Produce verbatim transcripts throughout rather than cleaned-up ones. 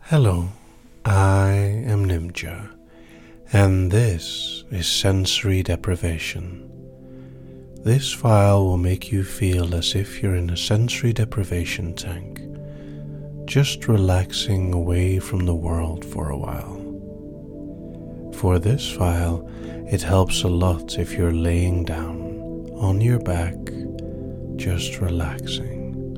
Hello, I am Nimja, and this is Sensory Deprivation. This file will make you feel as if you're in a sensory deprivation tank, just relaxing away from the world for a while. For this file, it helps a lot if you're laying down on your back, just relaxing.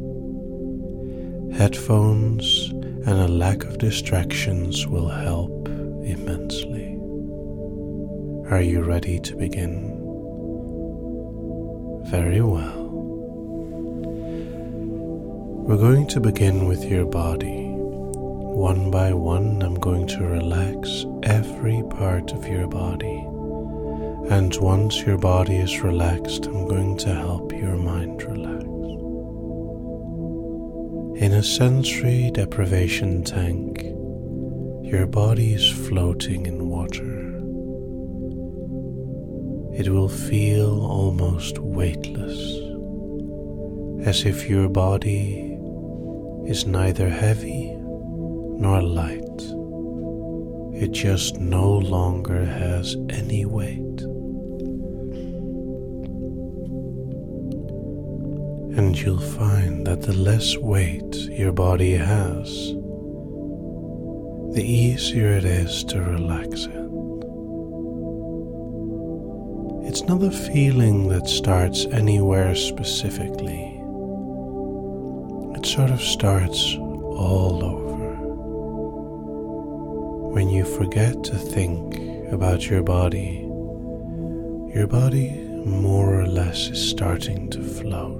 Headphones and a lack of distractions will help immensely. Are you ready to begin? Very well. We're going to begin with your body. One by one, I'm going to relax every part of your body. And once your body is relaxed, I'm going to help your mind relax. In a sensory deprivation tank, your body is floating in water. It will feel almost weightless, as if your body is neither heavy nor light. It just no longer has any weight. And you'll find that the less weight your body has, the easier it is to relax it. It's not a feeling that starts anywhere specifically. It sort of starts all over. When you forget to think about your body, your body more or less is starting to float.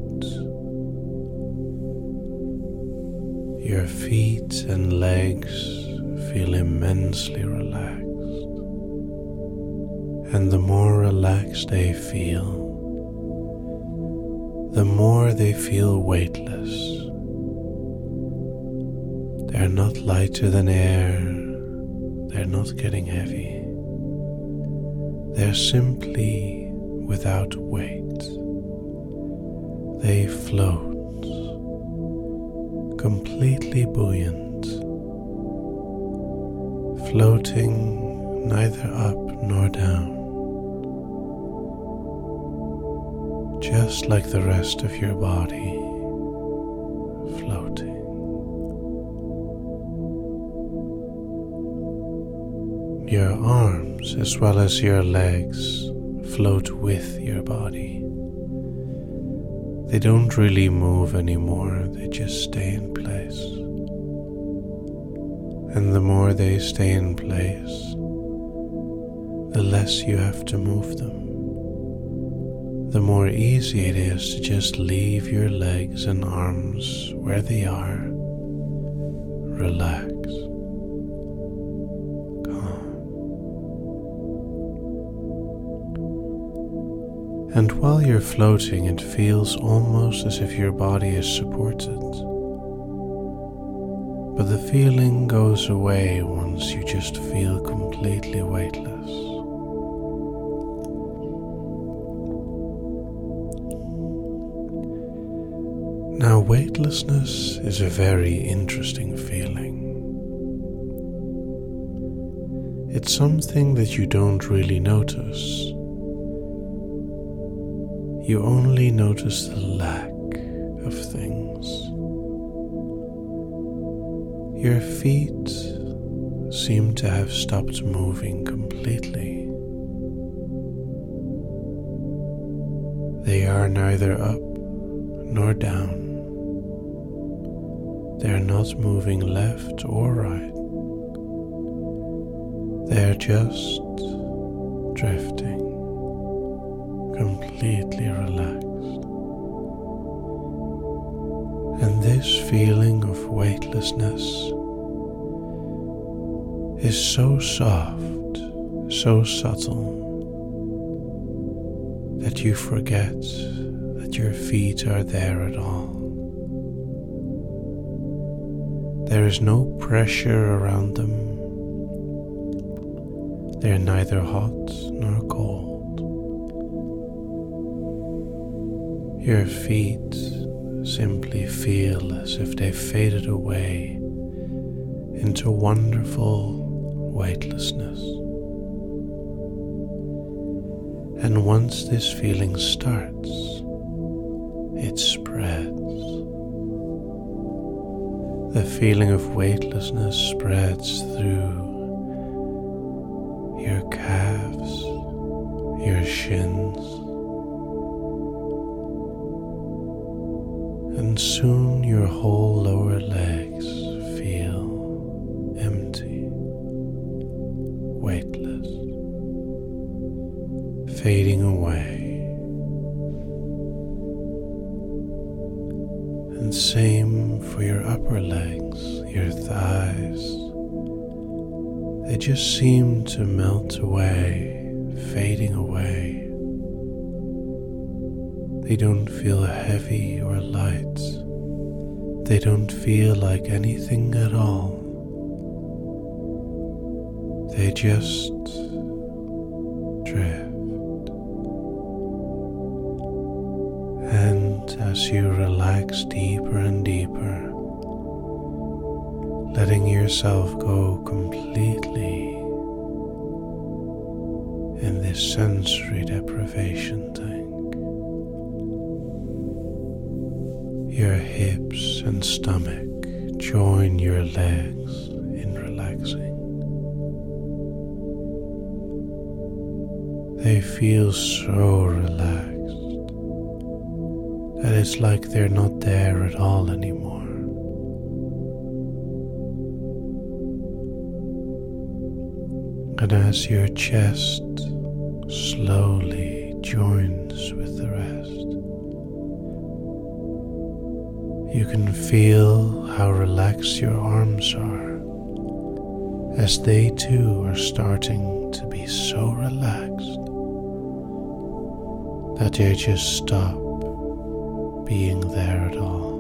Your feet and legs feel immensely relaxed. And the more relaxed they feel, the more they feel weightless. They're not lighter than air, they're not getting heavy. They're simply without weight. They float, completely buoyant, floating neither up nor down, just like the rest of your body, floating. Your arms as well as your legs float with your body. They don't really move anymore, they just stay in place. And the more they stay in place, the less you have to move them. The more easy it is to just leave your legs and arms where they are. Relax. And while you're floating, it feels almost as if your body is supported. But the feeling goes away once you just feel completely weightless. Now, weightlessness is a very interesting feeling. It's something that you don't really notice. You only notice the lack of things. Your feet seem to have stopped moving completely. They are neither up nor down. They are not moving left or right. They are just drifting, completely relaxed. And this feeling of weightlessness is so soft, so subtle, that you forget that your feet are there at all. There is no pressure around them. They are neither hot nor cold. Your feet simply feel as if they faded away into wonderful weightlessness. And once this feeling starts, it spreads. The feeling of weightlessness spreads through your calves, your shins, and soon your whole lower legs feel empty, weightless, fading away. And same for your upper legs, your thighs. They just seem to melt away, fading away. They don't feel heavy or light. They don't feel like anything at all. They just drift. And as you relax deeper and deeper, letting yourself go completely in this sensory deprivation tank, your hips and stomach join your legs in relaxing. They feel so relaxed that it's like they're not there at all anymore. And as your chest slowly joins with the rest, you can feel how relaxed your arms are, as they too are starting to be so relaxed that they just stop being there at all.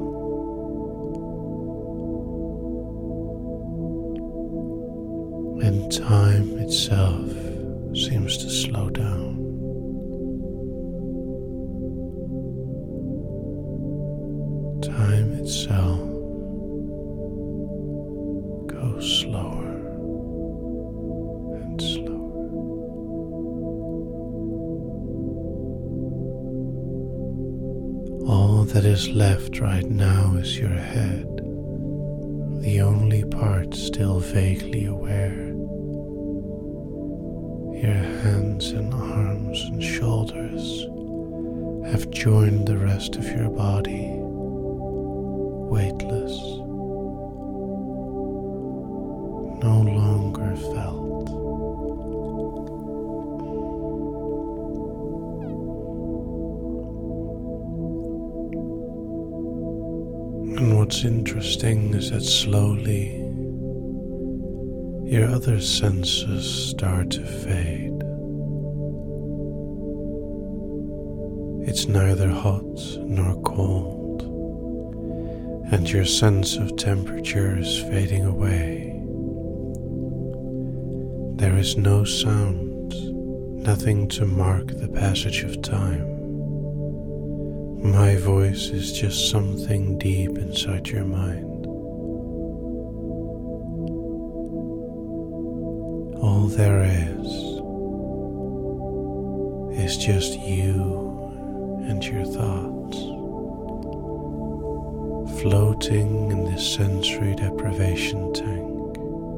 And time itself seems to slow down. Time itself goes slower and slower. All that is left right now is your head, the only part still vaguely aware. Your hands and arms and shoulders have joined the rest of your body, weightless, no longer felt. And what's interesting is that slowly your other senses start to fade. It's neither hot nor cold, and your sense of temperature is fading away. There is no sound, nothing to mark the passage of time. My voice is just something deep inside your mind. All there is is just you and your thoughts, floating in this sensory deprivation tank,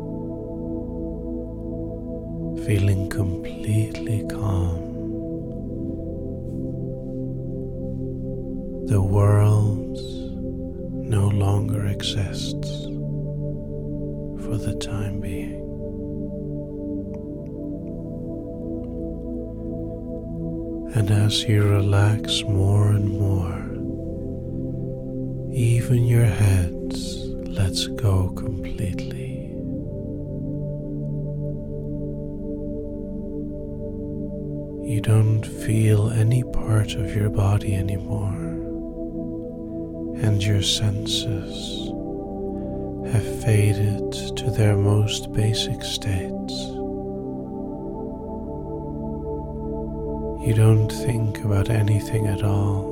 feeling completely calm. The world no longer exists for the time being. And as you relax more and more, even your head lets go completely. You don't feel any part of your body anymore, and your senses have faded to their most basic states. You don't think about anything at all.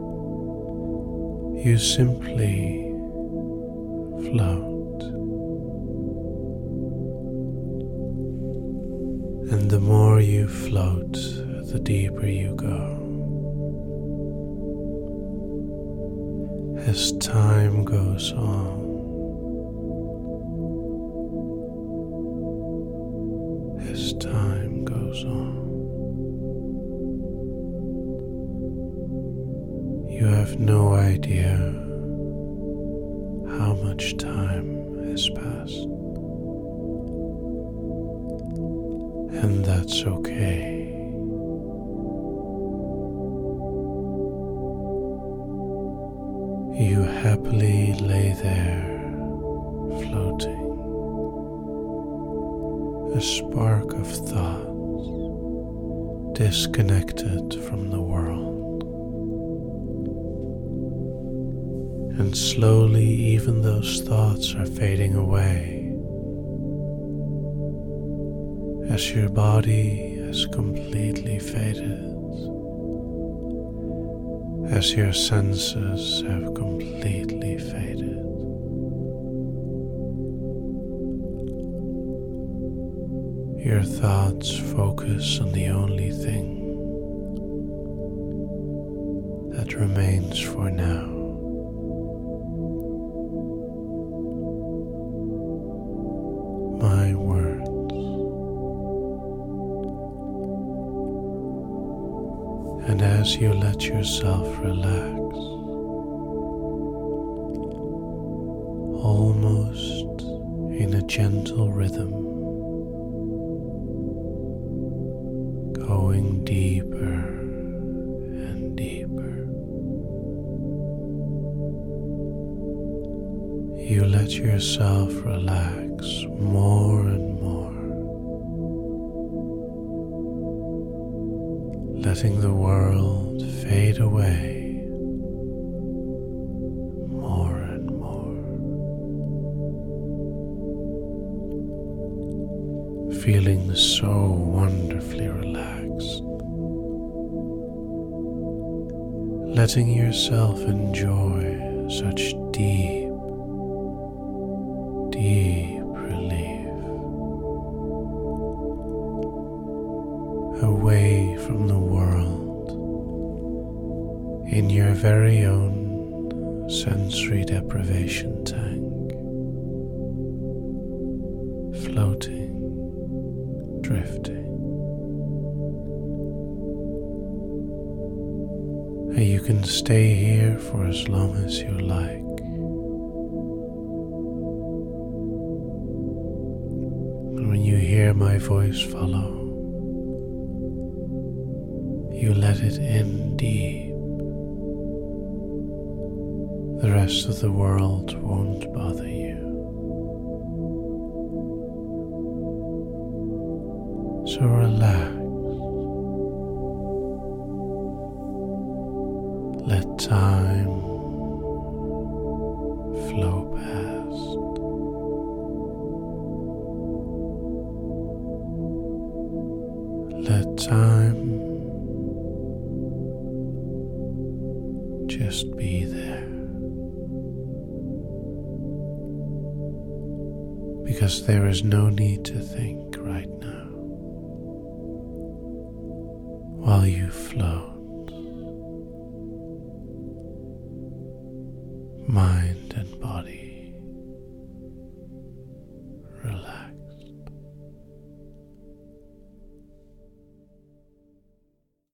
You simply float And the more you float, the deeper you go. As time goes on, as time goes on, you have no idea how much time has passed. And that's okay. You happily lay there, floating, a spark of thought, disconnected from the world. And slowly even those thoughts are fading away, as your body has completely faded, as your senses have completely faded. Your thoughts focus on the only thing that remains for now. My words. And as you let yourself relax, almost in a gentle rhythm, going deeper and deeper, you let yourself relax more and more, letting the world fade away more and more, feeling so wonderfully relaxed, letting yourself enjoy such deep, deep relief, away from the world, in your very own sensory deprivation tank, floating, drifting. And you can stay here for as long as you like. And when you hear my voice follow, you let it in deep. The rest of the world won't bother you. So relax. Let time flow past. Let time just be there, because there is no need to think right now while you float, mind and body.